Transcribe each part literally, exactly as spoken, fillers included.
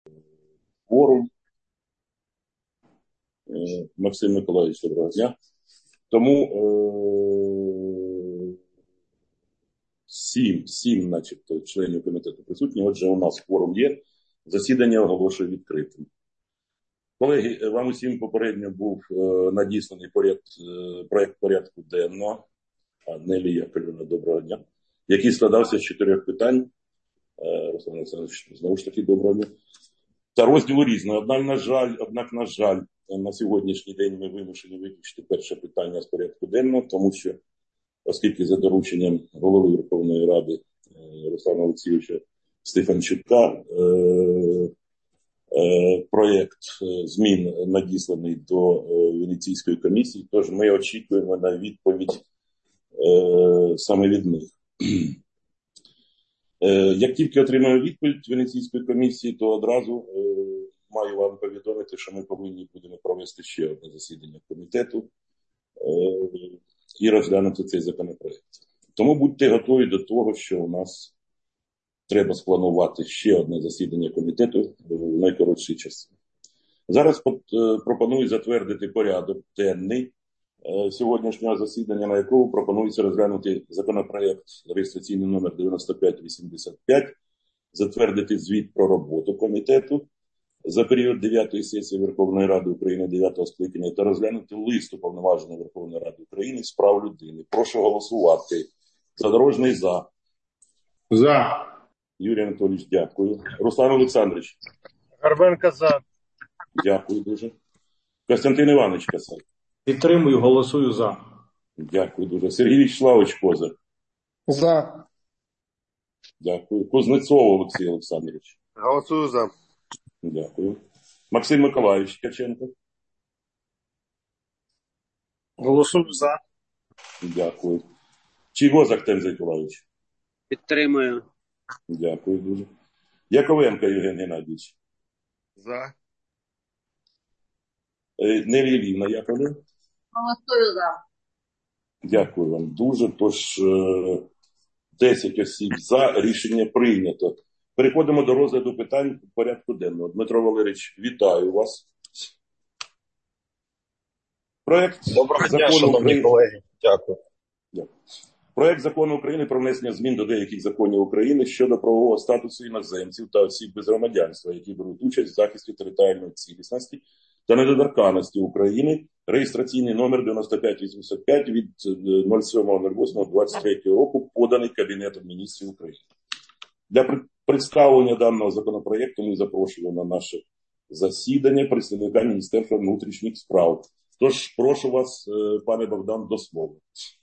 Форум. Максим Миколаївич, доброго дня. Тому е- сім, сім, начебто, членів комітету присутні. Отже, у нас форум є. Засідання оголошую відкритим. Колеги, вам усім попередньо був е- надісланий проєкт, е- проєкт порядку денного. А Нелі Яковлевна, доброго дня. Який складався з чотирьох питань. Е- Руслан Олександрович, знову ж таки, доброго дня. Та розділу різного. Однак, на жаль, однак, на жаль, на сьогоднішній день ми вимушені виключити перше питання з порядку денного, тому що, оскільки за дорученням голови Верховної Ради Руслана Олексійовича Стефанчука е, е, проєкт змін надісланий до е, Венеційської комісії, тож ми очікуємо на відповідь е, саме від них. Як тільки отримаємо відповідь Венеційської комісії, то одразу е, маю вам повідомити, що ми повинні будемо провести ще одне засідання комітету е, і розглянути цей законопроект. Тому будьте готові до того, що у нас треба спланувати ще одне засідання комітету в найкоротший час. Зараз е, пропоную затвердити порядок денний сьогоднішнього засідання, на якому пропонується розглянути законопроект реєстраційний номер дев'яносто п'ять вісімдесят п'ять, затвердити звіт про роботу комітету за період дев'ятої сесії Верховної Ради України дев'ятого скликання та розглянути лист Уповноваженої Верховної Ради України з прав людини. Прошу голосувати. Задорожний за. За. Юрій Анатолійович, дякую. Руслан Олександрович. Горбенко за. Дякую дуже. Костянтин Іванович Касай. Підтримую, голосую за. Дякую дуже. Сергій Вячеславович Козак. За. Дякую. Кузнецов Олексій Олександрович. Голосую за. Дякую. Максим Миколаївич Ткаченко. Голосую за. Дякую. Чийгоз Ахтем Зайкулаївич. Підтримую. Дякую дуже. Яковенко Євген Геннадійович. За. Нелі Лівна Яковлевна. Голосую за. Дякую вам дуже. Тож десять осіб за. Рішення прийнято. Переходимо до розгляду питань порядку денного. Дмитро Валерійович, вітаю вас. Проект Доброго дня, закону шановні України... колеги. Дякую. Дякую. Проект закону України про внесення змін до деяких законів України щодо правового статусу іноземців та осіб без громадянства, які беруть участь в захисті територіальної цілісності та недоторканності України, реєстраційний номер дев'яносто п'ять вісімдесят п'ять від сьомого восьмого двадцять третього року, поданий Кабінетом міністрів України. Для представлення даного законопроекту ми запрошуємо на наше засідання представника Міністерства внутрішніх справ. Тож прошу вас, пане Богдан, до слова.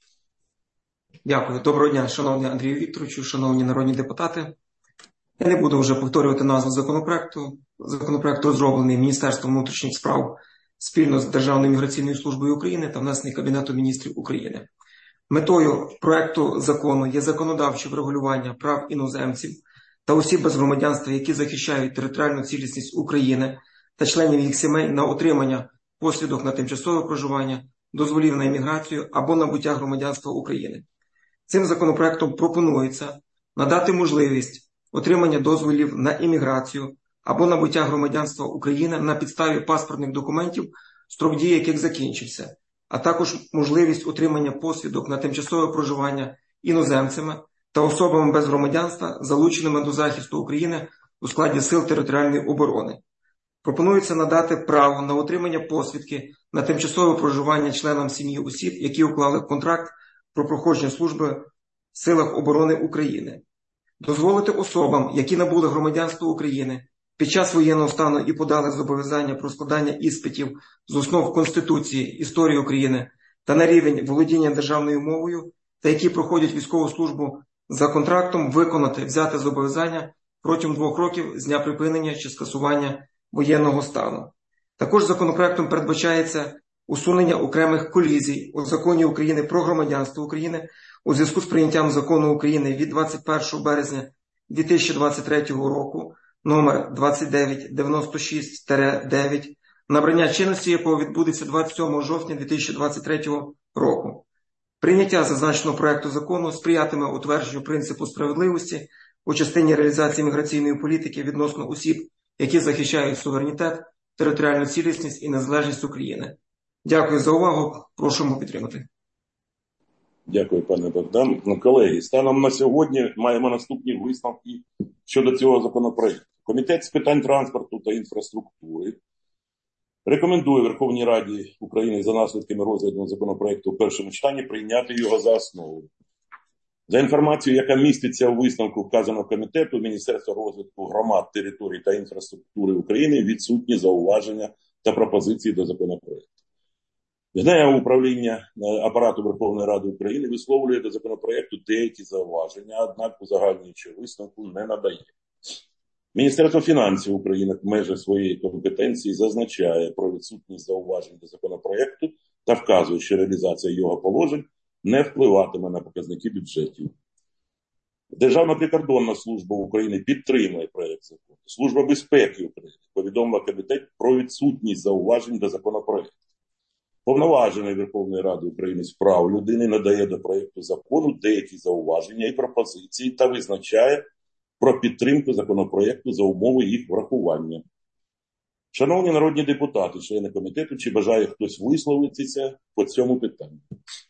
Дякую. Доброго дня, шановний Андрію Вікторовичу, шановні народні депутати. Я не буду вже повторювати назву законопроекту. Законопроект розроблений Міністерством внутрішніх справ спільно з Державною міграційною службою України та внесений Кабінетом міністрів України. Метою проекту закону є законодавче врегулювання прав іноземців та осіб без громадянства, які захищають територіальну цілісність України та членів їх сімей на отримання посвідок на тимчасове проживання, дозволів на імміграцію або набуття громадянства України. Цим законопроектом пропонується надати можливість отримання дозволів на імміграцію або набуття громадянства України на підставі паспортних документів, строк дії яких закінчився, а також можливість отримання посвідок на тимчасове проживання іноземцями та особами без громадянства, залученими до захисту України у складі Сил територіальної оборони. Пропонується надати право на отримання посвідки на тимчасове проживання членам сім'ї осіб, які уклали контракт про проходження служби в Силах оборони України. Дозволити особам, які набули громадянство України під час воєнного стану і подали зобов'язання про складання іспитів з основ Конституції, історії України та на рівень володіння державною мовою, та які проходять військову службу за контрактом, виконати взяте зобов'язання протягом двох років з дня припинення чи скасування воєнного стану. Також законопроектом передбачається усунення окремих колізій у Законі України про громадянство України у зв'язку з прийняттям Закону України від двадцять першого березня дві тисячі двадцять третього року номер двадцять дев'ять дев'яносто шість дев'ять, набрання чинності якого відбудеться двадцять сьомого жовтня дві тисячі двадцять третього року. Прийняття зазначеного проекту закону сприятиме утвердженню принципу справедливості у частині реалізації міграційної політики відносно осіб які захищають суверенітет, територіальну цілісність і незалежність України. Дякую за увагу. Прошу підтримати. Дякую, пане Богдан. Ну, колеги, станом на сьогодні маємо наступні висновки щодо цього законопроекту. Комітет з питань транспорту та інфраструктури рекомендує Верховній Раді України за наслідками розгляду законопроекту в першому читанні прийняти його за основу. За інформацією, яка міститься у висновку вказаного комітету, Міністерство розвитку громад, територій та інфраструктури України відсутні зауваження та пропозиції до законопроекту. Генеральне управління апарату Верховної Ради України висловлює до законопроекту деякі зауваження, однак узагальнюючого висновку не надає. Міністерство фінансів України в межах своєї компетенції зазначає про відсутність зауважень до законопроекту та вказує, що реалізація його положень не впливатиме на показники бюджетів. Державна прикордонна служба України підтримує проект закону. Служба безпеки України повідомила комітет про відсутність зауважень до законопроекту. Повноважений Верховної Ради України з прав людини надає до проекту закону деякі зауваження і пропозиції та визначає про підтримку законопроекту за умови їх врахування. Шановні народні депутати, члени комітету, чи бажає хтось висловитися по цьому питанню?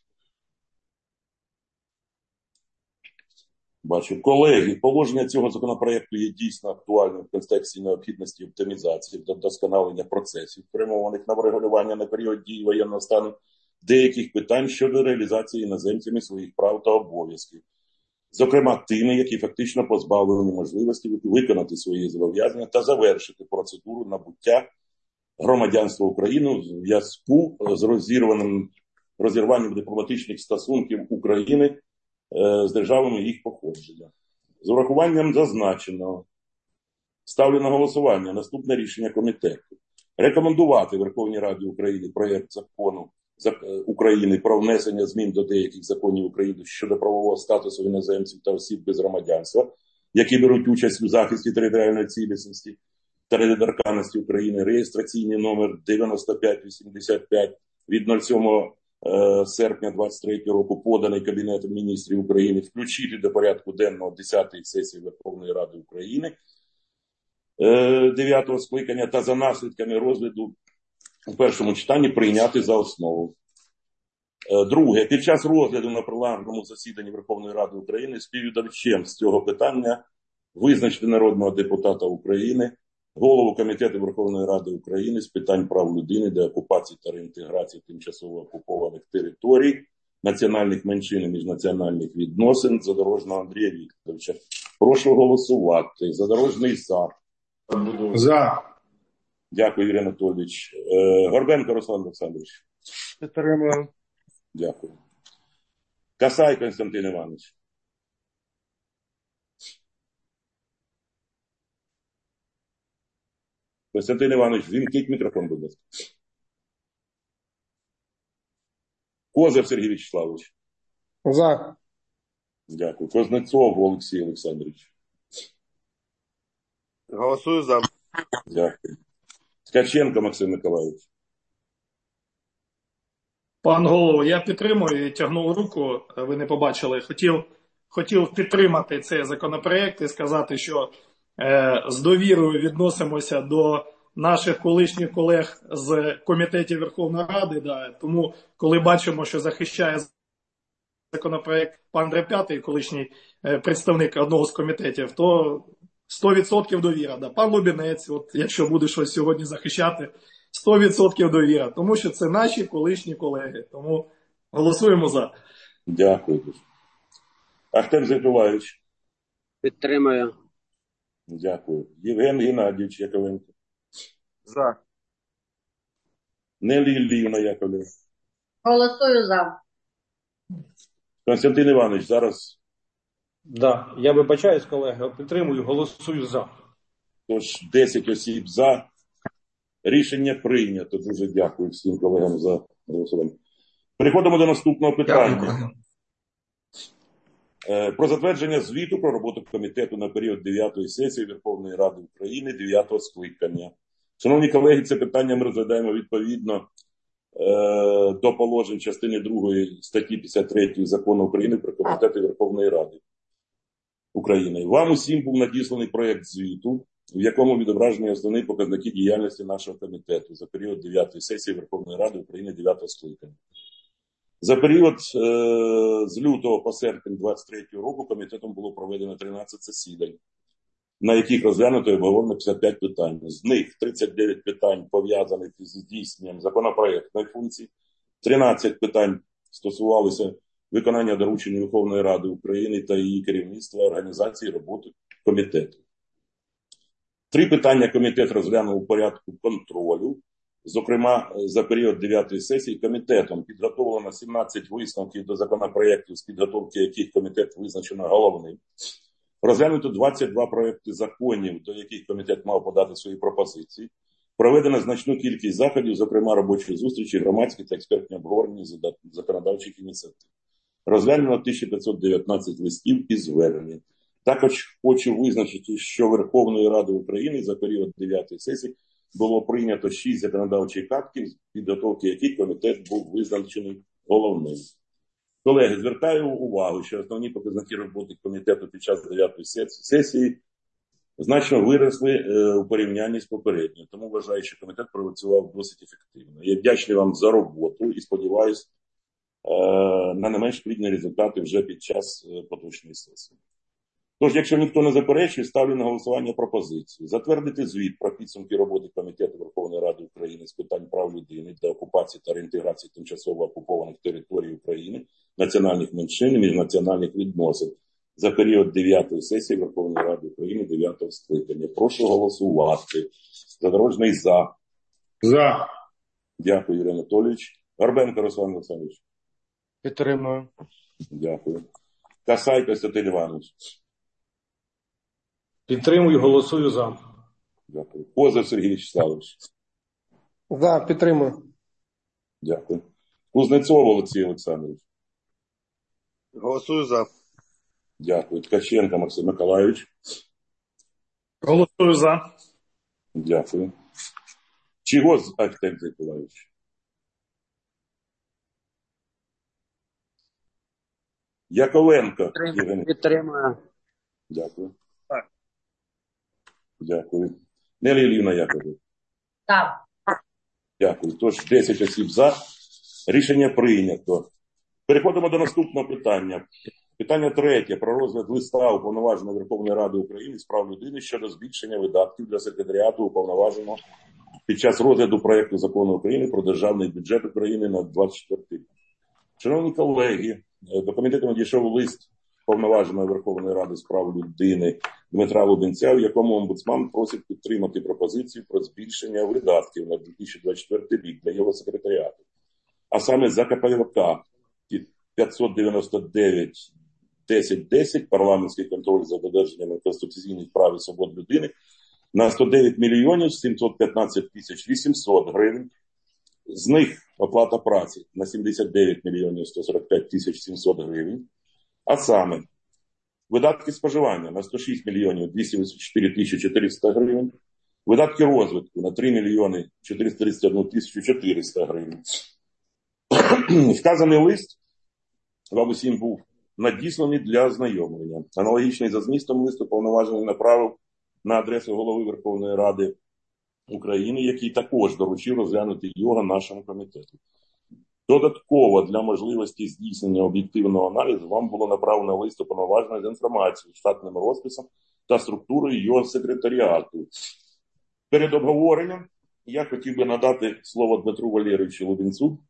Бачу, колеги, положення цього законопроекту є дійсно актуальним в контексті необхідності оптимізації та вдосконалення процесів, спрямованих на врегулювання на період дії воєнного стану деяких питань щодо реалізації іноземцями своїх прав та обов'язків, зокрема тими, які фактично позбавлені можливості виконати свої зобов'язання та завершити процедуру набуття громадянства України в зв'язку з розірваним розірванням дипломатичних стосунків України з державами їх походження. З урахуванням зазначеного ставлю на голосування наступне рішення комітету. Рекомендувати Верховній Раді України проєкт закону України про внесення змін до деяких законів України щодо правового статусу іноземців та осіб без громадянства, які беруть участь у захисті територіальної цілісності та недоторканності України, реєстраційний номер дев'яносто п'ять вісімдесят п'ять від сьомого серпня двадцять третього року, поданий Кабінетом міністрів України, включити до порядку денного десятої сесії Верховної Ради України дев'ятого скликання та за наслідками розгляду у першому читанні прийняти за основу. Друге. Під час розгляду на пленарному засіданні Верховної Ради України співдоповідачем з цього питання визначити народного депутата України, голову Комітету Верховної Ради України з питань прав людини, деокупації та реінтеграції тимчасово окупованих територій, національних меншин і міжнаціональних відносин Задорожного Андрія Вікторовича. Прошу голосувати. Задорожний за. За. Дякую, Юрій Анатолійович. Горбенко Руслан Олександрович. Підтримую. Дякую. Касай Константин Іванович. Константин Іванович, вімкніть мікрофон, будь ласка. Козир Сергій Вячеславович. За. Дякую. Кузнецов Олексій Олександрович. Голосую за. Дякую. Ткаченко Максим Миколаївич. Пан голово, я підтримую і тягнув руку, ви не побачили. Хотів, хотів підтримати цей законопроект і сказати, що е, з довірою відносимося до наших колишніх колег з комітетів Верховної Ради. Да. Тому, коли бачимо, що захищає законопроект пан Реп'ятий, колишній е, представник одного з комітетів, то сто відсотків довіра. Да. Пан Лубінець, от, якщо буде щось сьогодні захищати, сто відсотків довіра. Тому що це наші колишні колеги. Тому голосуємо за. Дякую. Ахтем Зайтулаєвич. Підтримую. Дякую. Євген Геннадійович Яковенко. За. Нелі Іллівна Яковлєва. Голосую за. Константин Іванович, зараз. Да. Я вибачаюсь, колеги, підтримую, голосую за. Тож десять осіб за. Рішення прийнято. Дуже дякую всім колегам за голосування. Переходимо до наступного питання. Дякую. Про затвердження звіту про роботу комітету на період дев'ятої сесії Верховної Ради України дев'ятого скликання. Шановні колеги, це питання ми розглядаємо відповідно до положень частини другої статті п'ятдесят три Закону України про комітети Верховної Ради України. Вам усім був надісланий проєкт звіту в якому відображені основні показники діяльності нашого комітету за період дев'ятої сесії Верховної Ради України дев'ятого скликання. За період е, з лютого по серпень двадцять третього року комітетом було проведено тринадцять засідань, на яких розглянуто і обговорено п'ятдесят п'ять питань. З них тридцять дев'ять питань пов'язаних з здійсненням законопроектної функції, тринадцять питань стосувалися виконання доручень Верховної Ради України та її керівництва, організації роботи комітету. Три питання комітет розглянув у порядку контролю. Зокрема, за період дев'ятої сесії комітетом підготовлено сімнадцять висновків до законопроєктів, з підготовки яких комітет визначено головним. Розглянуто двадцять два проекти законів, до яких комітет мав подати свої пропозиції. Проведено значну кількість заходів, зокрема робочі зустрічі, громадські та експертні обговорення законодавчих ініціатив. Розглянено тисяча п'ятсот дев'ятнадцять листів і звернень. Також хочу визначити, що Верховної Ради України за період дев'ятої сесії було прийнято шість законодавчих актів, з підготовки яких комітет був визначений головним. Колеги, звертаю увагу, що основні показники роботи комітету під час дев'ятої сесії значно виросли у порівнянні з попередньою. Тому вважаю, що комітет працював досить ефективно. Я вдячний вам за роботу і сподіваюся на не менш плідні результати вже під час поточної сесії. Тож, якщо ніхто не заперечує, ставлю на голосування пропозицію. Затвердити звіт про підсумки роботи Комітету Верховної Ради України з питань прав людини та окупації та реінтеграції тимчасово окупованих територій України, національних меншин і міжнаціональних відносин за період дев'ятої сесії Верховної Ради України дев'ятого скликання. Прошу голосувати. Задорожний за. За. Дякую, Юрій Анатолійович. Горбенко Руслан Олександрович. Підтримую. Дякую. Касай Костянтин Іванович. Підтримую, голосую за. Дякую. Козир Сергій Вячеславович. За, підтримую. Дякую. Кузнецов Олексій Олександрович. Голосую за. Дякую. Ткаченко Максим Миколайович. Голосую за. Дякую. Чигоз Ахтем Миколайович. Яковенко Євген. Підтримую. Дякую. Дякую. Нелі Іллівна Яковлев. Так. Дякую. Тож десять осіб за. Рішення прийнято. Переходимо до наступного питання. Питання третє. Про розгляд листа Уповноваженого Верховної Ради України з прав людини щодо збільшення видатків для секретаріату Уповноваженого під час розгляду проєкту закону України про державний бюджет України на двадцять четвертий рік. Шановні колеги, до комітету надійшов лист Уповноваженого Верховної Ради з прав людини Дмитра Лубенця, в якому омбудсман просить підтримати пропозицію про збільшення видатків на дві тисячі двадцять четвертий рік для його секретаріату. А саме за КПВК п'ятсот дев'яносто дев'ять десять десять парламентський контроль за додержанням конституційних прав і свобод людини на сто дев'ять мільйонів сімсот п'ятнадцять тисяч вісімсот гривень. З них оплата праці на сімдесят дев'ять мільйонів сто сорок п'ять тисяч сімсот гривень. А саме видатки споживання на сто шість мільйонів двісті вісімдесят чотири тисячі чотириста гривень. Видатки розвитку на три мільйони чотириста тридцять одну тисячу чотириста гривень. Вказаний лист вам усім був надісланий для ознайомлення. Аналогічний за змістом листу Уповноважений направив на адресу Голови Верховної Ради України, який також доручив розглянути його нашому комітету. Додатково для можливості здійснення об'єктивного аналізу вам було направлено лист Уповноваженого з інформацією, штатним розписом та структурою його секретаріату. Перед обговоренням я хотів би надати слово Дмитру Валерійовичу Лубенцю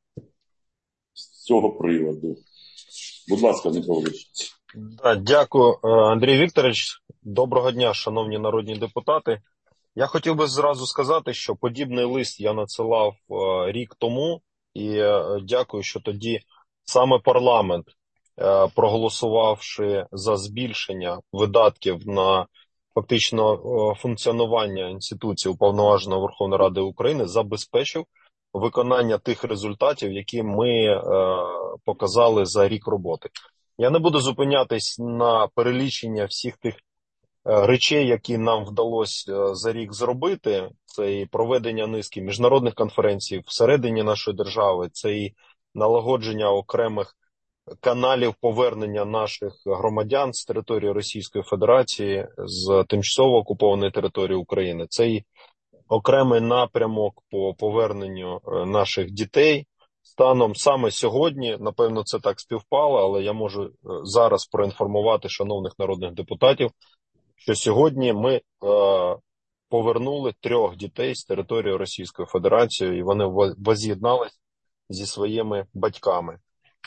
з цього приводу. Будь ласка, Дмитро Валерійович. Да, дякую, Андрій Вікторович. Доброго дня, шановні народні депутати. Я хотів би зразу сказати, що подібний лист я надсилав рік тому, і дякую, що тоді саме парламент, проголосувавши за збільшення видатків на фактично функціонування інституції Уповноваженого Верховної Ради України, забезпечив виконання тих результатів, які ми е, показали за рік роботи. Я не буду зупинятись на перелічення всіх тих е, речей, які нам вдалося е, за рік зробити. Це і проведення низки міжнародних конференцій всередині нашої держави, це і налагодження окремих каналів повернення наших громадян з території Російської Федерації, з тимчасово окупованої території України. Це і окремий напрямок по поверненню наших дітей. Станом саме сьогодні, напевно, це так співпало, але я можу зараз проінформувати шановних народних депутатів, що сьогодні ми е, повернули трьох дітей з території Російської Федерації, і вони воз'єднались зі своїми батьками.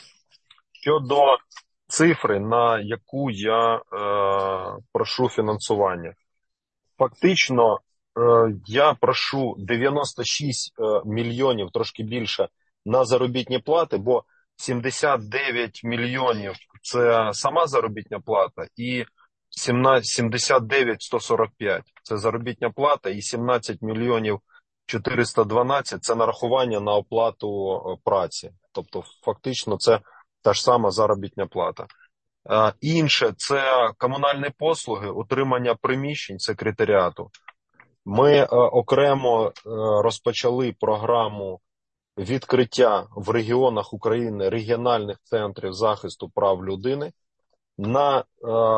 Щодо цифри, на яку я е, прошу фінансування. Фактично, е, я прошу дев'яносто шість е, мільйонів, трошки більше, на заробітні плати, бо сімдесят дев'ять мільйонів – це сама заробітня плата, і сімдесят дев'ять сто сорок п'ять – це заробітня плата, і сімнадцять мільйонів чотириста дванадцять – це нарахування на оплату праці. Тобто, фактично, це та ж сама заробітня плата. Е, інше – це комунальні послуги, утримання приміщень секретаріату. Ми е, окремо е, розпочали програму відкриття в регіонах України регіональних центрів захисту прав людини на е,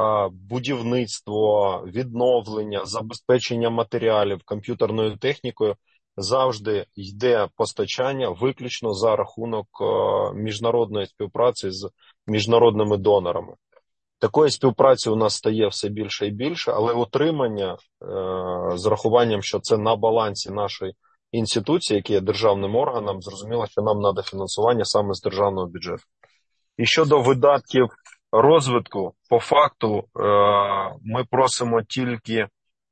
будівництво, відновлення, забезпечення матеріалів комп'ютерною технікою. Завжди йде постачання виключно за рахунок е, міжнародної співпраці з міжнародними донорами. Такої співпраці у нас стає все більше і більше, але утримання е, з рахуванням, що це на балансі нашої інституції, які є державним органом, зрозуміло, що нам треба фінансування саме з державного бюджету. І щодо видатків розвитку, по факту е, ми просимо тільки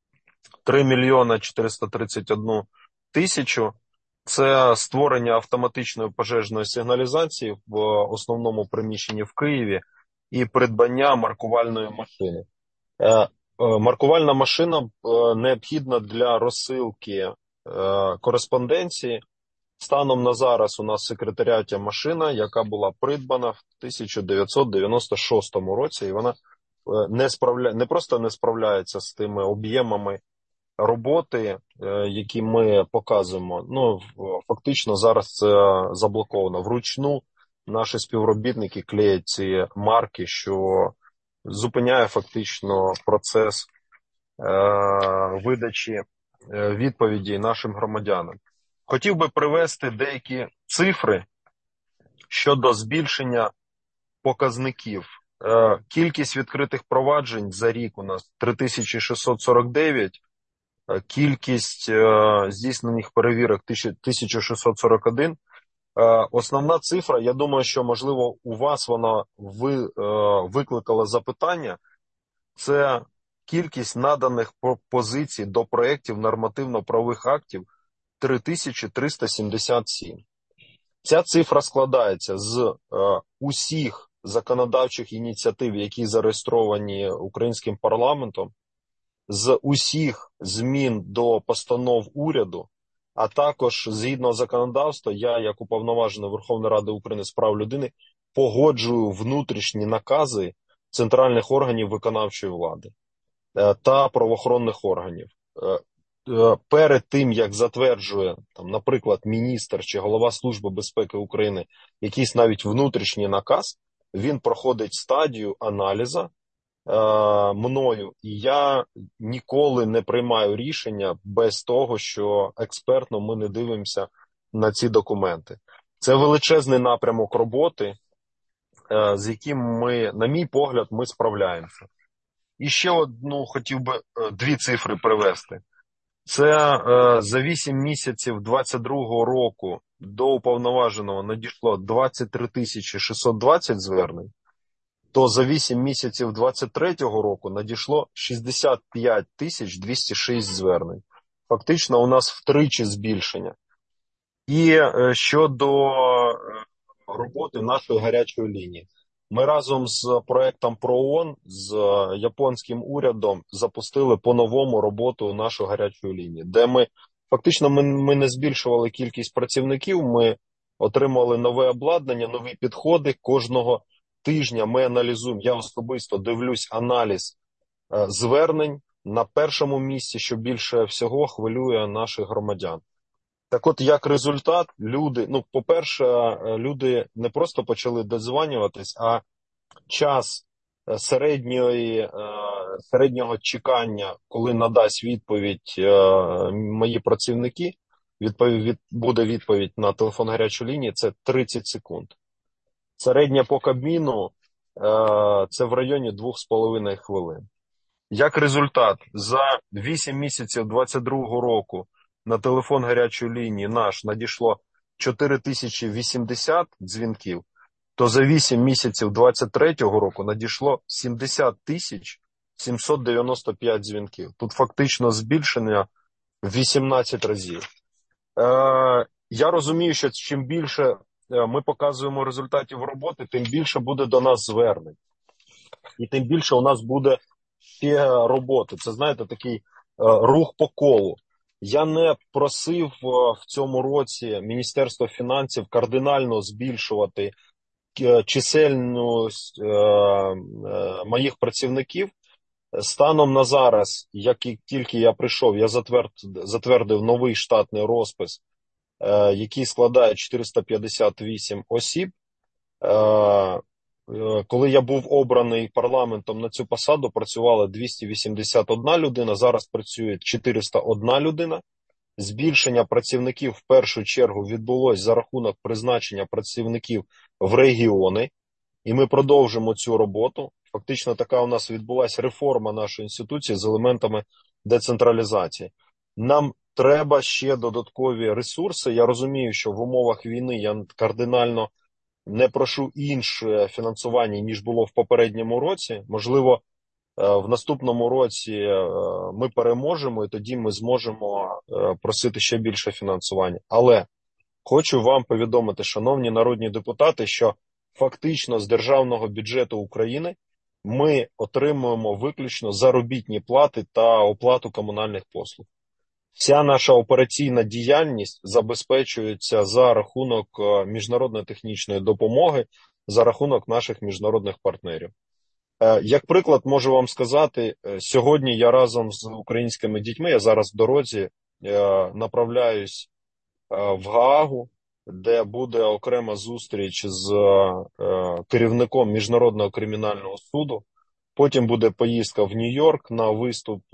три мільйони чотириста тридцять одну тисячу. Це створення автоматичної пожежної сигналізації в основному приміщенні в Києві і придбання маркувальної машини. Е, е, маркувальна машина е, необхідна для розсилки е, кореспонденції. Станом на зараз у нас в секретаріаті машина, яка була придбана в тисяча дев'ятсот дев'яносто шостому році, і вона не, справля... не просто не справляється з тими об'ємами роботи, які ми показуємо. Ну, фактично зараз це заблоковано. Вручну наші співробітники клеять ці марки, що зупиняє фактично процес е- видачі відповіді нашим громадянам. Хотів би привести деякі цифри щодо збільшення показників. Е, кількість відкритих проваджень за рік у нас три тисячі шістсот сорок дев'ять, е, кількість е, здійснених перевірок тисяча шістсот сорок один. Е, основна цифра, я думаю, що, можливо, у вас вона ви, е, викликала запитання, це кількість наданих пропозицій до проєктів нормативно-правових актів три тисячі триста сімдесят сім. Ця цифра складається з е, усіх законодавчих ініціатив, які зареєстровані українським парламентом, з усіх змін до постанов уряду, а також згідно законодавства, я, як уповноважений Верховної Ради України з прав людини, погоджую внутрішні накази центральних органів виконавчої влади е, та правоохоронних органів. Е, Перед тим, як затверджує, там, наприклад, міністр чи голова Служби безпеки України якийсь навіть внутрішній наказ, він проходить стадію аналізу е, мною, і я ніколи не приймаю рішення без того, що експертно ми не дивимося на ці документи. Це величезний напрямок роботи, е, з яким ми, на мій погляд, ми справляємося. І ще одну хотів би е, дві цифри привести. Це е, за вісім місяців двадцять другого року до уповноваженого надійшло двадцять три тисячі шістсот двадцять звернень, то за вісім місяців двадцять третього року надійшло шістдесят п'ять тисяч двісті шість звернень. Фактично у нас втричі збільшення. І е, щодо роботи нашої гарячої лінії. Ми разом з проектом ПРООН, з японським урядом запустили по-новому роботу нашої гарячої лінії, де ми, фактично, ми, ми не збільшували кількість працівників, ми отримали нове обладнання, нові підходи. Кожного тижня ми аналізуємо, я особисто дивлюсь аналіз е, звернень на першому місці, що більше всього хвилює наших громадян. Так от, як результат, люди, ну, по-перше, люди не просто почали додзвонюватись, а час середньої, середнього чекання, коли надасть відповідь мої працівники, відповідь, буде відповідь на телефон гарячої лінії, це тридцять секунд. Середня по Кабміну це в районі двох з половиною хвилин. Як результат, за вісім місяців двадцять другого року на телефон гарячої лінії наш надійшло чотири тисячі вісімдесят дзвінків, то за вісім місяців двадцять третього року надійшло сімдесят тисяч сімсот дев'яносто п'ять дзвінків. Тут фактично збільшення в вісімнадцять разів. Е, я розумію, що чим більше ми показуємо результатів роботи, тим більше буде до нас звернень. І тим більше у нас буде ще роботи. Це, знаєте, такий е, рух по колу. Я не просив е, в цьому році Міністерство фінансів кардинально збільшувати е, чисельність е, е, моїх працівників. Станом на зараз, як тільки я прийшов, я затвердив, затвердив новий штатний розпис, е, який складає чотириста п'ятдесят вісім осіб. Е, Коли я був обраний парламентом на цю посаду, працювала двісті вісімдесят одна людина, зараз працює чотириста одна людина. Збільшення працівників в першу чергу відбулось за рахунок призначення працівників в регіони, і ми продовжимо цю роботу. Фактично така у нас відбулася реформа нашої інституції з елементами децентралізації. Нам треба ще додаткові ресурси. Я розумію, що в умовах війни я кардинально не прошу інше фінансування, ніж було в попередньому році. Можливо, в наступному році ми переможемо, і тоді ми зможемо просити ще більше фінансування. Але хочу вам повідомити, шановні народні депутати, що фактично з державного бюджету України ми отримуємо виключно заробітні плати та оплату комунальних послуг. Вся наша операційна діяльність забезпечується за рахунок міжнародної технічної допомоги, за рахунок наших міжнародних партнерів. Як приклад можу вам сказати, сьогодні я разом з українськими дітьми, я зараз в дорозі, направляюсь в Гаагу, де буде окрема зустріч з керівником Міжнародного кримінального суду. Потім буде поїздка в Нью-Йорк на виступ,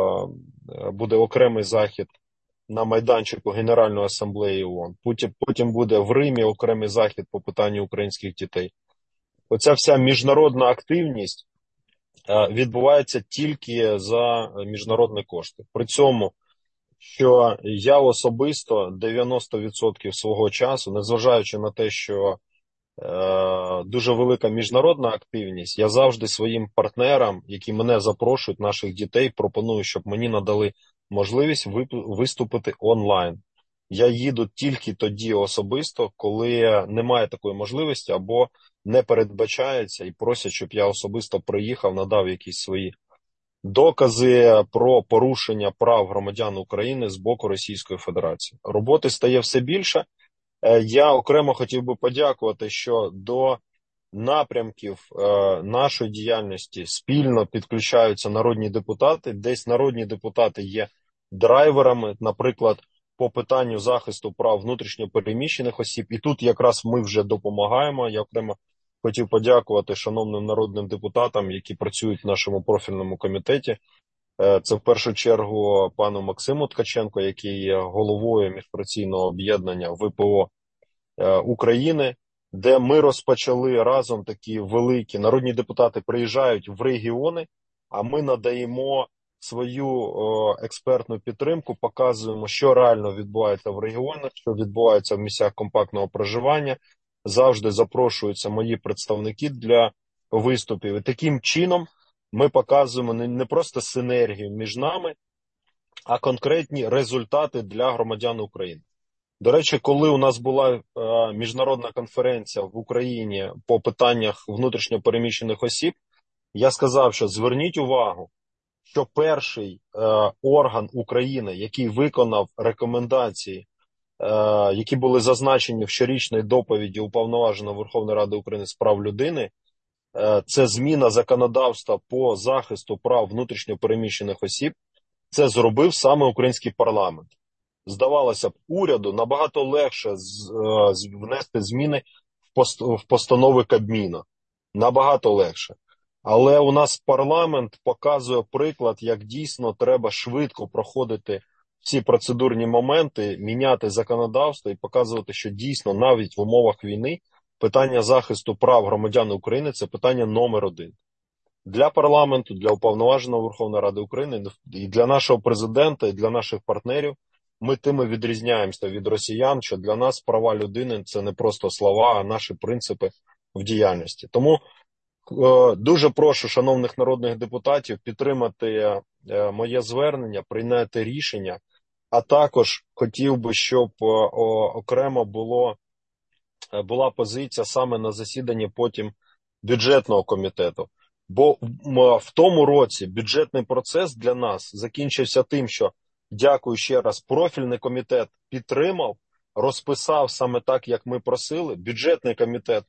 буде окремий захід на майданчику Генеральної асамблеї ООН. Потім, потім буде в Римі окремий захід по питанню українських дітей. Оця вся міжнародна активність відбувається тільки за міжнародні кошти. При цьому, що я особисто дев'яносто відсотків свого часу, незважаючи на те, що е, дуже велика міжнародна активність, я завжди своїм партнерам, які мене запрошують, наших дітей, пропоную, щоб мені надали можливість виступити онлайн. Я їду тільки тоді особисто, коли немає такої можливості або не передбачається і просять, щоб я особисто приїхав, надав якісь свої докази про порушення прав громадян України з боку Російської Федерації. Роботи стає все більше. Я окремо хотів би подякувати, що до напрямків нашої діяльності спільно підключаються народні депутати. Десь народні депутати є драйверами, наприклад, по питанню захисту прав внутрішньо переміщених осіб. І тут якраз ми вже допомагаємо. Я окремо хотів подякувати шановним народним депутатам, які працюють в нашому профільному комітеті. Це в першу чергу пану Максиму Ткаченко, який є головою міжфракційного об'єднання ВПО України, де ми розпочали разом такі великі народні депутати приїжджають в регіони, а ми надаємо свою о, експертну підтримку, показуємо, що реально відбувається в регіонах, що відбувається в місцях компактного проживання. Завжди запрошуються мої представники для виступів. І таким чином ми показуємо не, не просто синергію між нами, а конкретні результати для громадян України. До речі, коли у нас була е, міжнародна конференція в Україні по питаннях внутрішньо переміщених осіб, я сказав, що зверніть увагу, що перший е, орган України, який виконав рекомендації, е, які були зазначені в щорічній доповіді Уповноваженого Верховної Ради України з прав людини, е, це зміна законодавства по захисту прав внутрішньо переміщених осіб, це зробив саме український парламент. здавалося б, уряду набагато легше з, е, з, внести зміни в, пост, в постанови Кабміна. Набагато легше. Але у нас парламент показує приклад, як дійсно треба швидко проходити всі процедурні моменти, міняти законодавство і показувати, що дійсно навіть в умовах війни питання захисту прав громадян України – це питання номер один. Для парламенту, для Уповноваженого Верховної Ради України, і для нашого президента, і для наших партнерів ми тими відрізняємося від росіян, що для нас права людини – це не просто слова, а наші принципи в діяльності. Тому е, дуже прошу шановних народних депутатів підтримати е, моє звернення, прийняти рішення, а також хотів би, щоб е, окремо було, е, була позиція саме на засіданні потім бюджетного комітету. Бо в тому році бюджетний процес для нас закінчився тим, що, дякую ще раз, профільний комітет підтримав, розписав саме так, як ми просили. Бюджетний комітет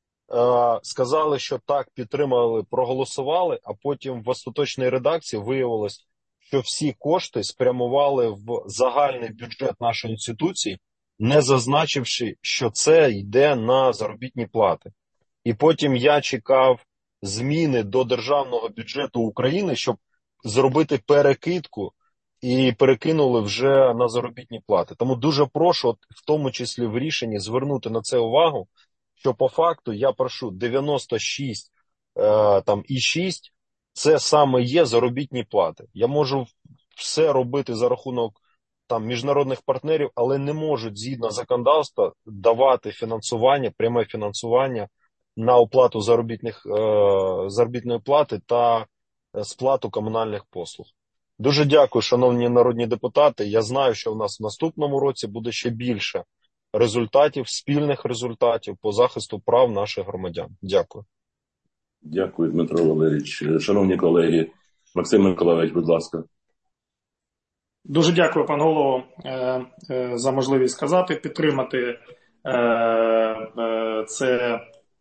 е, сказали, що так, підтримали, проголосували, а потім в остаточній редакції виявилось, що всі кошти спрямували в загальний бюджет нашої інституції, не зазначивши, що це йде на заробітні плати. І потім я чекав зміни до державного бюджету України, щоб зробити перекидку і перекинули вже на заробітні плати. Тому дуже прошу, от, в тому числі в рішенні, звернути на це увагу, що по факту я прошу дев'яносто шість е, там, і шість це саме є заробітні плати. Я можу все робити за рахунок там, міжнародних партнерів, але не можуть згідно законодавства давати фінансування, пряме фінансування на оплату заробітних, е, заробітної плати та сплату комунальних послуг. Дуже дякую, шановні народні депутати. Я знаю, що в нас в наступному році буде ще більше результатів, спільних результатів по захисту прав наших громадян. Дякую. Дякую, Дмитро Валерійович. Шановні колеги, Максим Миколайович, будь ласка. Дуже дякую, пан голово, за можливість сказати, підтримати це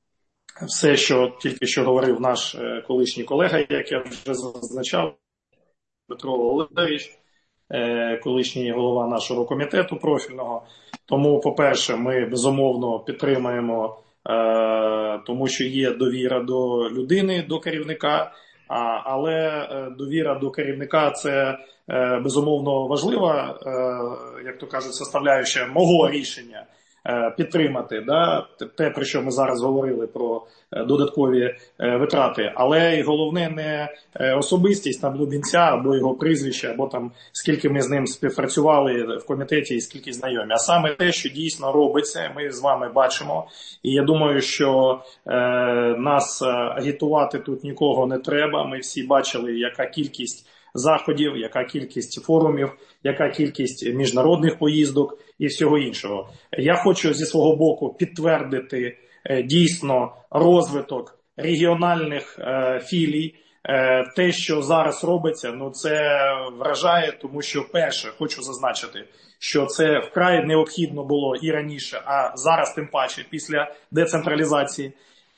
все, що тільки що говорив наш колишній колега, як я вже зазначав, Дмитро Валерійович, колишній голова нашого комітету профільного. Тому, по-перше, ми безумовно підтримуємо, тому що є довіра до людини, до керівника, але довіра до керівника – це безумовно важлива, як то кажуть, составляюча мого рішення підтримати, да, те, про що ми зараз говорили, про додаткові витрати, але і головне не особистість там Лубінця, або його прізвище, або там скільки ми з ним співпрацювали в комітеті і скільки знайомі, а саме те, що дійсно робиться, ми з вами бачимо, і я думаю, що е, нас агітувати тут нікого не треба, ми всі бачили, яка кількість заходів, яка кількість форумів, яка кількість міжнародних поїздок і всього іншого. Я хочу зі свого боку підтвердити е, дійсно розвиток регіональних е, філій. Е, те, що зараз робиться, ну це вражає, тому що перше, хочу зазначити, що це вкрай необхідно було і раніше, а зараз тим паче після децентралізації.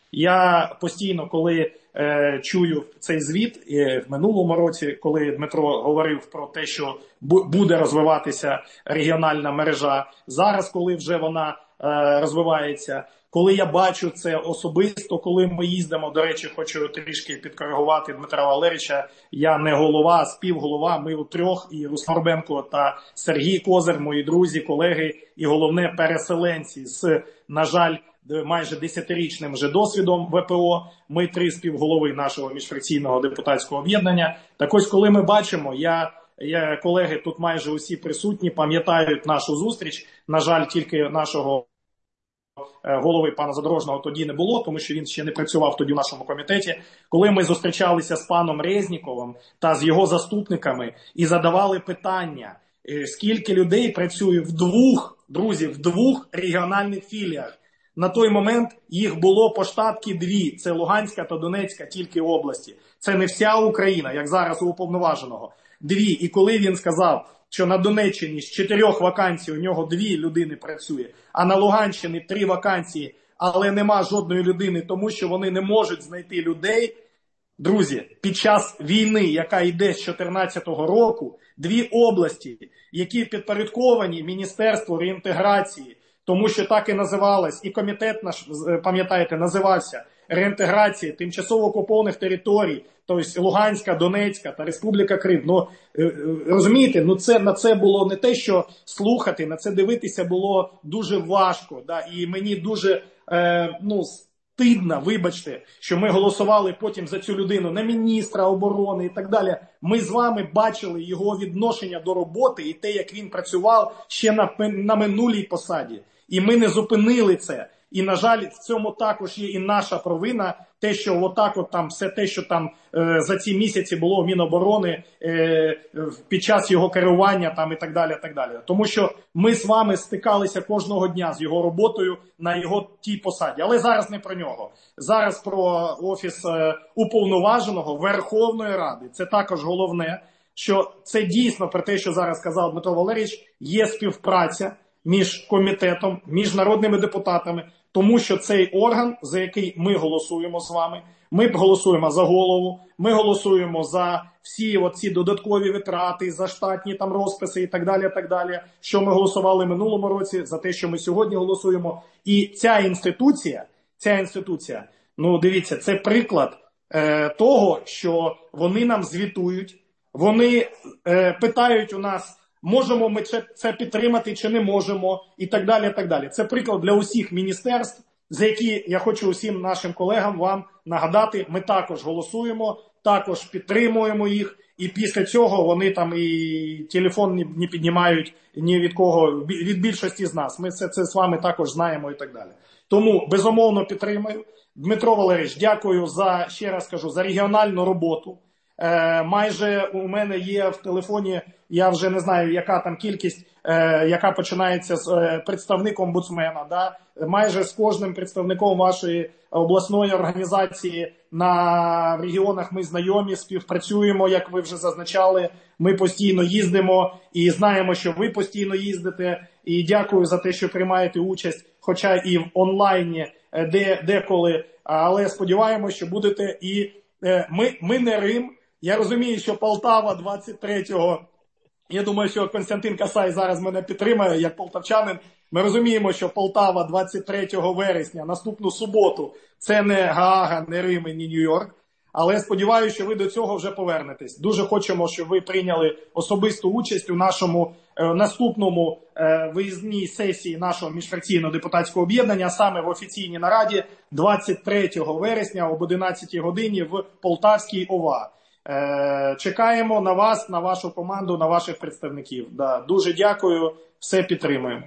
Я постійно, коли е, чую цей звіт, і в минулому році, коли Дмитро говорив про те, що буде розвиватися регіональна мережа, зараз, коли вже вона е, розвивається, коли я бачу це особисто, коли ми їздимо, до речі, хочу трішки підкоригувати Дмитра Валерійовича, я не голова, а співголова, ми у трьох, і Руслан Горбенко та Сергій Козир, мої друзі, колеги, і головне переселенці з, на жаль, майже десятирічним вже досвідом ВПО, ми три співголови нашого міжфракційного депутатського об'єднання. Так ось, коли ми бачимо, я, я колеги тут майже усі присутні, пам'ятають нашу зустріч, на жаль, тільки нашого голови пана Задорожного тоді не було, тому що він ще не працював тоді в нашому комітеті, коли ми зустрічалися з паном Резніковим та з його заступниками і задавали питання, скільки людей працює в двох, друзі, в двох регіональних філіях. На той момент їх було по штатки дві, це Луганська та Донецька тільки області. Це не вся Україна, як зараз у уповноваженого. Дві. І коли він сказав, що на Донеччині з чотирьох вакансій у нього дві людини працює, а на Луганщині три вакансії, але нема жодної людини, тому що вони не можуть знайти людей, Друзі, під час війни, яка йде з дві тисячі чотирнадцятого року, дві області, які підпорядковані Міністерству реінтеграції, тому що так і називалось, і комітет наш, пам'ятаєте, називався реінтеграції тимчасово окупованих територій, тобто Луганська, Донецька та Республіка Крим. Ну, розумієте, ну це, на це було не те, що слухати, на це дивитися було дуже важко. Да? І мені дуже, е, ну, стидно, вибачте, що ми голосували потім за цю людину, на міністра оборони і так далі. Ми з вами бачили його відношення до роботи і те, як він працював ще на, на минулій посаді. І ми не зупинили це. І, на жаль, в цьому також є і наша провина, те, що отак от там все те, що там е, за ці місяці було в Міноборони е, під час його керування там і так далі, так далі. Тому що ми з вами стикалися кожного дня з його роботою на його тій посаді. Але зараз не про нього. Зараз про Офіс е, Уповноваженого Верховної Ради. Це також головне, що це дійсно про те, що зараз сказав Дмитро Валерійович, є співпраця між комітетом, між народними депутатами, тому що цей орган, за який ми голосуємо з вами, ми голосуємо за голову, ми голосуємо за всі оці додаткові витрати, за штатні там розписи і так далі, так далі, що ми голосували в минулому році, за те, що ми сьогодні голосуємо. І ця інституція, ця інституція, ну дивіться, це приклад е, того, що вони нам звітують, вони е, питають у нас, можемо ми це підтримати чи не можемо, і так далі, так далі. Це приклад для усіх міністерств, за які я хочу усім нашим колегам вам нагадати, ми також голосуємо, також підтримуємо їх, і після цього вони там і телефон не піднімають ні від кого, від більшості з нас. Ми це, це з вами також знаємо і так далі. Тому, безумовно, підтримую. Дмитро Валерійович, дякую за, ще раз кажу, за регіональну роботу. Е, майже у мене є в телефоні, я вже не знаю, яка там кількість, е, яка починається з е, представником омбудсмена. Да? Майже з кожним представником вашої обласної організації на регіонах ми знайомі, співпрацюємо, як ви вже зазначали. Ми постійно їздимо і знаємо, що ви постійно їздите. І дякую за те, що приймаєте участь, хоча і в онлайні де, деколи. Але сподіваємося, що будете і е, ми, ми не Рим. Я розумію, що Полтава двадцять третього, я думаю, що Костянтин Касай зараз мене підтримає, як полтавчанин. Ми розуміємо, що Полтава двадцять третього вересня, наступну суботу, це не Гаага, не Рим і не Нью-Йорк. Але я сподіваюся, що ви до цього вже повернетесь. Дуже хочемо, щоб ви прийняли особисту участь у нашому е, наступному е, виїзній сесії нашого міжфракційного депутатського об'єднання, саме в офіційній нараді двадцять третього вересня об одинадцятій годині в Полтавській ОВА. Е, чекаємо на вас, на вашу команду, на ваших представників. Да, дуже дякую, все підтримуємо.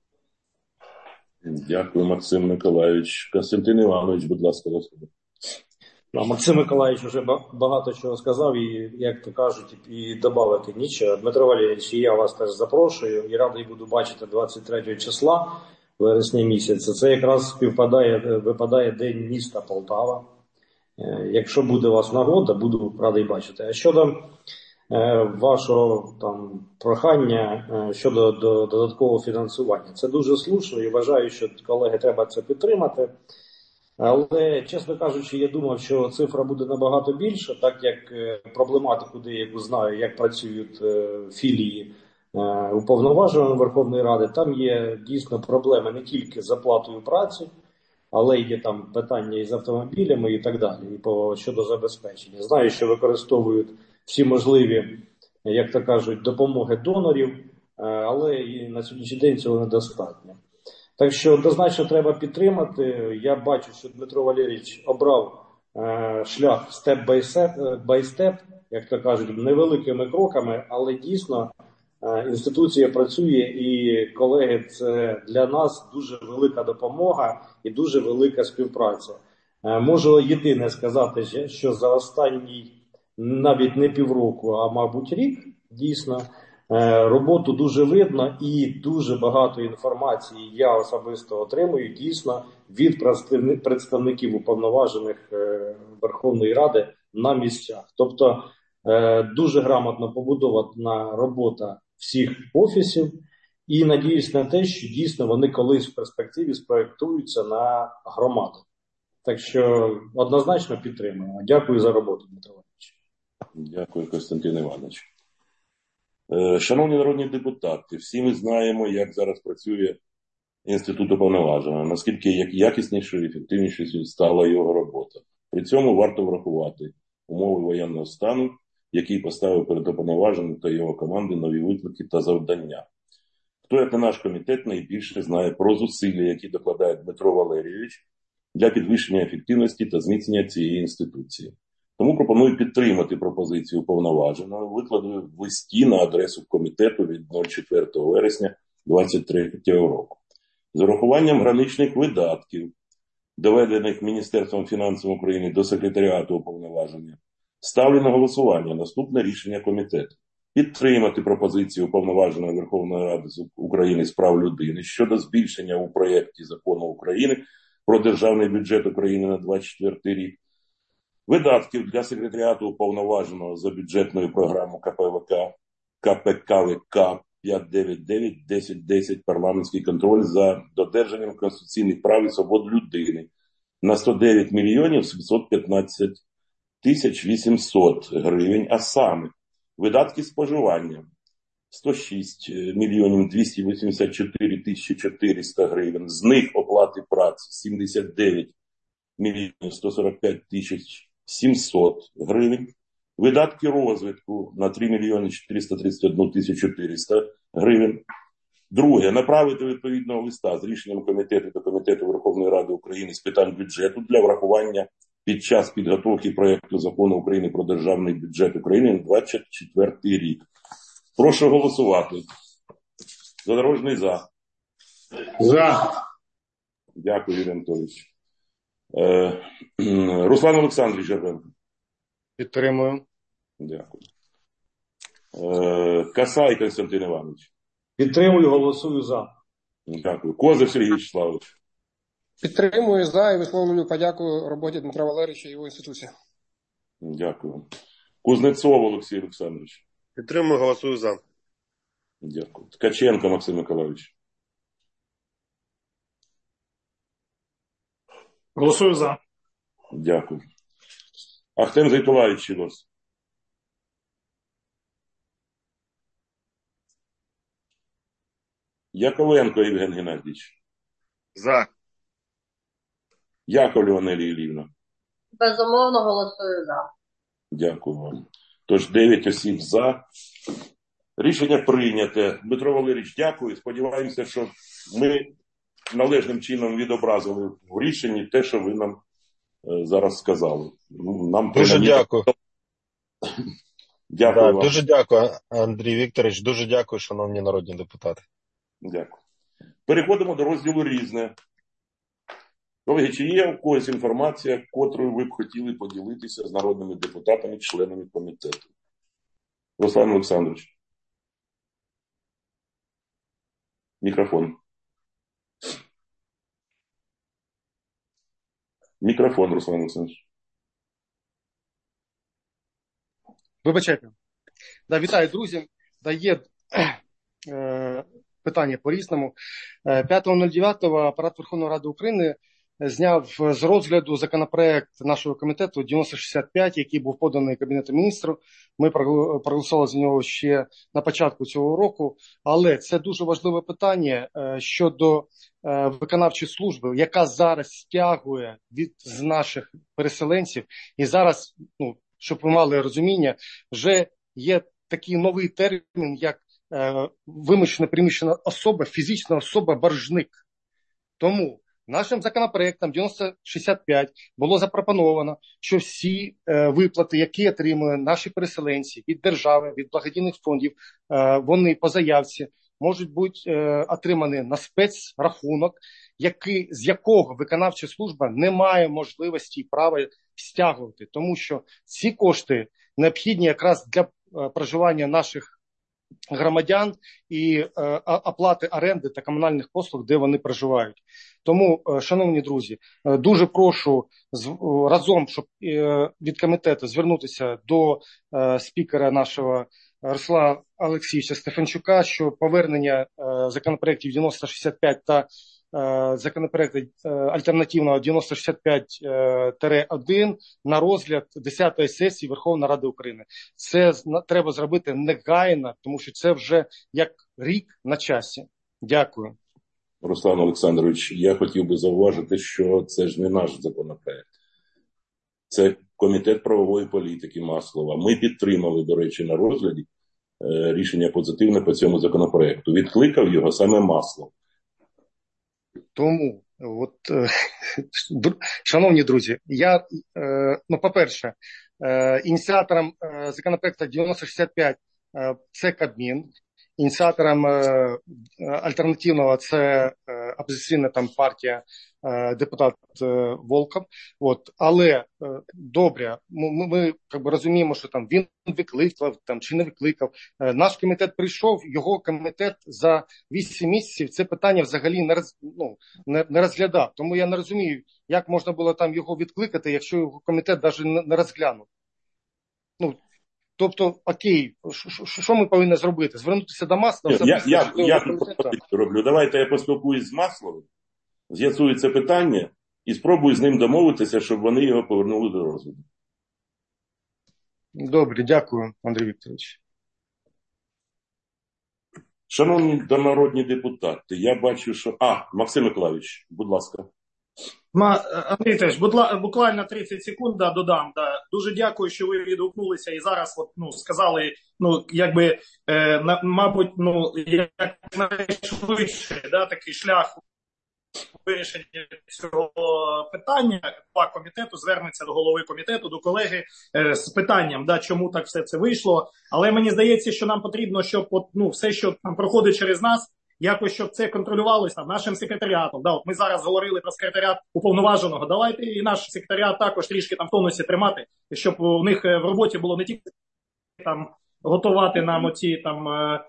Дякую, Максим Миколайович. Костянтин Іванович, будь ласка, до слова. Максим Миколайович вже багато чого сказав і, як то кажуть, і додати нічого. Дмитро Валерійович, і я вас теж запрошую і радий буду бачити двадцять третього числа вересня місяця. Це якраз співпадає, випадає День міста Полтава. Якщо буде у вас нагода, буду радий бачити. А щодо е, вашого там прохання е, щодо до, додаткового фінансування, це дуже слушно і вважаю, що, колеги, треба це підтримати. Але, чесно кажучи, я думав, що цифра буде набагато більша, так як проблематику деяку знаю, як працюють філії уповноваженого Верховної Ради, там є дійсно проблеми не тільки з оплатою праці, але є там питання із автомобілями і так далі, і по, щодо забезпечення. Знаю, що використовують всі можливі, як то кажуть, допомоги донорів, але і на сьогоднішній день цього недостатньо. Так що однозначно треба підтримати. Я бачу, що Дмитро Валерійович обрав е, шлях степ-бай-степ, як то кажуть, невеликими кроками, але дійсно е, інституція працює і, колеги, це для нас дуже велика допомога і дуже велика співпраця. Е, можу єдине сказати, що за останній навіть не півроку, а мабуть рік, дійсно, роботу дуже видно і дуже багато інформації я особисто отримую дійсно від представників уповноважених Верховної Ради на місцях. Тобто дуже грамотно побудована робота всіх офісів і надіюсь на те, що дійсно вони колись в перспективі спроєктуються на громаду. Так що однозначно підтримуємо. Дякую за роботу, Дмитро Валерійович. Дякую, Костянтин Іванович. Шановні народні депутати, всі ми знаємо, як зараз працює Інститут уповноваженого, наскільки якіснішою і ефективнішою стала його робота. При цьому варто врахувати умови воєнного стану, який поставив перед уповноваженим та його команди нові виклики та завдання. Хто, як на наш комітет, найбільше знає про зусилля, які докладає Дмитро Валерійович для підвищення ефективності та зміцнення цієї інституції. Тому пропоную підтримати пропозицію уповноваженого, викладену в листі на адресу комітету від четвертого вересня двадцять третього року. З урахуванням граничних видатків, доведених Міністерством фінансів України до секретаріату уповноваження, ставлю на голосування наступне рішення комітету. Підтримати пропозицію уповноваженої Верховної Ради України з прав людини щодо збільшення у проєкті закону України про державний бюджет України на двадцять четвертий рік видатків для секретаріату уповноваженого за бюджетною програмою КПВК, КПКВК п'ятсот дев'яносто дев'ять тисяч десять парламентський контроль за додержанням конституційних прав і свобод людини на сто дев'ять мільйонів сімсот п'ятнадцять тисяч вісімсот гривень, а саме видатки споживання сто шість мільйонів двісті вісімдесят чотири тисячі чотириста гривень, з них оплати праці сімдесят дев'ять мільйонів сто сорок п'ять тисяч сімсот гривень, видатки розвитку на три мільйони чотириста тридцять одну тисячу чотириста гривень. Друге, направити відповідного листа з рішенням комітету до Комітету Верховної Ради України з питань бюджету для врахування під час підготовки проєкту закону України про державний бюджет України на двадцять четвертий рік. Прошу голосувати. Задорожний за. За. Дякую, Юрій Анатолійович. Е, Руслан Олександрович Жербенко. Підтримую. Дякую. Е, Касай Костянтин Іванович. Підтримую, голосую за. Дякую. Козир Сергій Вячеславович. Підтримую за і висловлюю подяку роботі Дмитра Валерійовича і його інституції. Дякую. Кузнецов Олексій Олександрович. Підтримую, голосую за. Дякую. Ткаченко Максим Миколайович. Голосую за. Дякую. Ахтем Зайтулаевич Чигос. Яковенко Євген Геннадійович. За. Яков Леонелія Іллівна. Безумовно, голосую за. Дякую вам. Тож дев'ять осіб за. Рішення прийняте. Дмитро Валерійович, дякую. Сподіваємося, що ми належним чином відобразили в рішенні те, що ви нам е, зараз сказали. Нам Дуже принаймні... дякую. Дякую Да, вам. дуже дякую, Андрій Вікторович. Дуже дякую, шановні народні депутати. Дякую. Переходимо до розділу «Різне». Колеги, чи є у когось інформація, котрою ви б хотіли поділитися з народними депутатами, членами комітету? Руслан Олександрович. Мікрофон. Мікрофон, Руслан Олександрович. Вибачайте. Да, вітаю, друзі. Да, є е, питання по різному. п'ятого дев'ятого апарат Верховної Ради України зняв з розгляду законопроект нашого комітету дев'яносто шістдесят п'ять, який був поданий Кабінетом міністрів. Ми проголосували за нього ще на початку цього року. Але це дуже важливе питання щодо виконавчої служби, яка зараз стягує від з наших переселенців. І зараз, ну, щоб ви мали розуміння, вже є такий новий термін, як е, вимушено переміщена особа, фізична особа, боржник. Тому нашим законопроектом дев'яносто шістдесят п'ять було запропоновано, що всі е, виплати, які отримують наші переселенці від держави, від благодійних фондів, е, вони по заявці можуть бути е, отримані на спецрахунок, який, з якого виконавча служба не має можливості і права стягувати. Тому що ці кошти необхідні якраз для е, проживання наших громадян і е, оплати оренди та комунальних послуг, де вони проживають. Тому, е, шановні друзі, е, дуже прошу з, е, разом, щоб е, від комітету звернутися до е, спікера нашого Руслана Олексійовича Стефанчука, що повернення е, законопроєктів дев'яносто шістдесят п'ять та законопроекту альтернативного дев'яносто шістдесят п'ять один на розгляд десятої сесії Верховної Ради України. Це треба зробити негайно, тому що це вже як рік на часі. Дякую. Руслан Олександрович, я хотів би зауважити, що це ж не наш законопроект. Це Комітет правової політики Маслова. Ми підтримали, до речі, на розгляді рішення позитивне по цьому законопроекту. Відкликав його саме Маслов. Тому, от, шановні друзі, я, ну, по-перше, ініціатором законопроекту дев'яносто шістдесят п'ять це Кабмін, ініціатором альтернативного це опозиційна там партія, депутат Волков. От. Але добре, ми, ми як би, розуміємо, що там він викликав там, чи не викликав. Наш комітет прийшов, його комітет за вісім місяців це питання взагалі не, роз, ну, не, не розглядав. Тому я не розумію, як можна було там його відкликати, якщо його комітет навіть не розглянув. Ну, тобто, окей, що ми повинні зробити? Звернутися до Маслова? Я, я, я, я роблю. Давайте я поспілкуюсь з Масловим, з'ясую це питання і спробую з ним домовитися, щоб вони його повернули до розгляду. Добре, дякую, Андрій Вікторович. Шановні народні депутати, я бачу, що... А, Максим Миколайович, будь ласка. Андрій Теж, буквально тридцять секунд да, додам. Да. Дуже дякую, що ви відгукнулися і зараз от, ну, сказали, ну, якби, е, на, мабуть, ну, як найшвидше, да, такий шлях вирішення цього питання. Голова комітету звернеться до голови комітету, до колеги е, з питанням, да, чому так все це вийшло. Але мені здається, що нам потрібно, щоб от, ну, все, що там проходить через нас, якось, щоб це контролювалося там, нашим секретаріатом. Да, от ми зараз говорили про секретаріат уповноваженого. Давайте і наш секретаріат також трішки там в тонусі тримати, щоб у них в роботі було не тільки там готувати нам оці там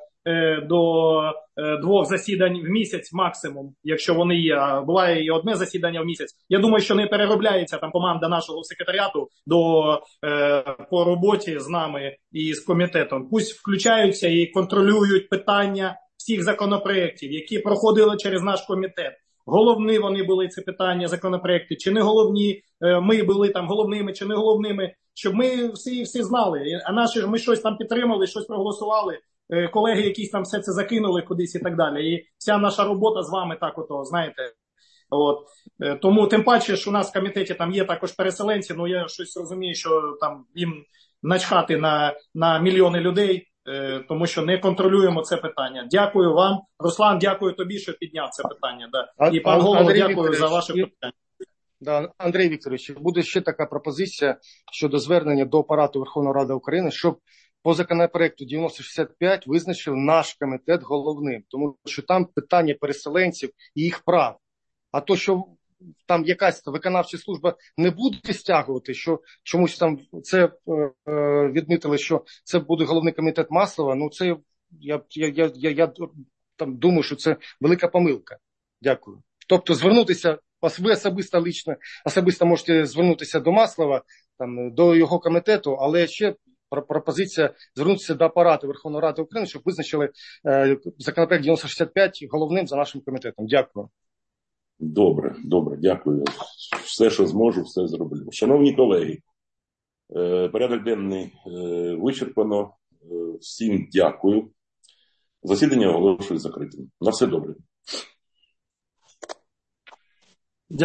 е, до е, двох засідань в місяць максимум, якщо вони є. А буває і одне засідання в місяць. Я думаю, що не переробляється там команда нашого секретаріату до е, по роботі з нами і з комітетом. Пусть включаються і контролюють питання всіх законопроєктів, які проходили через наш комітет. Головні вони були ці питання, законопроєкти, чи не головні, ми були там головними, чи не головними, щоб ми всі, всі знали. А наші ж ми щось там підтримали, щось проголосували, колеги якісь там все це закинули кудись і так далі. І вся наша робота з вами так ото, знаєте. От. Тому тим паче, що у нас в комітеті там є також переселенці, ну я щось розумію, що там їм начхати на, на мільйони людей, тому що не контролюємо це питання. Дякую вам. Руслан, дякую тобі, що підняв це питання. Да. І пан Голово, дякую за ваше питання. Да, Андрій Вікторович, буде ще така пропозиція щодо звернення до апарату Верховної Ради України, щоб по законопроекту дев'яносто шістдесят п'ять визначив наш комітет головним, тому що там питання переселенців і їх прав. А то, що там якась виконавча служба не буде стягувати, що чомусь там це е, відмітили, що це буде головний комітет Маслова, ну це я, я, я, я, я там думаю, що це велика помилка. Дякую. Тобто звернутися, ви особисто лично, особисто можете звернутися до Маслова, там, до його комітету, але ще пропозиція звернутися до апарату Верховної Ради України, щоб визначили е, законопроект дев'яносто шістдесят п'ять головним за нашим комітетом. Дякую. Добре, добре, дякую. Все, що зможу, все зроблю. Шановні колеги, порядок денний вичерпано. Всім дякую. Засідання оголошую закритим. На все добре.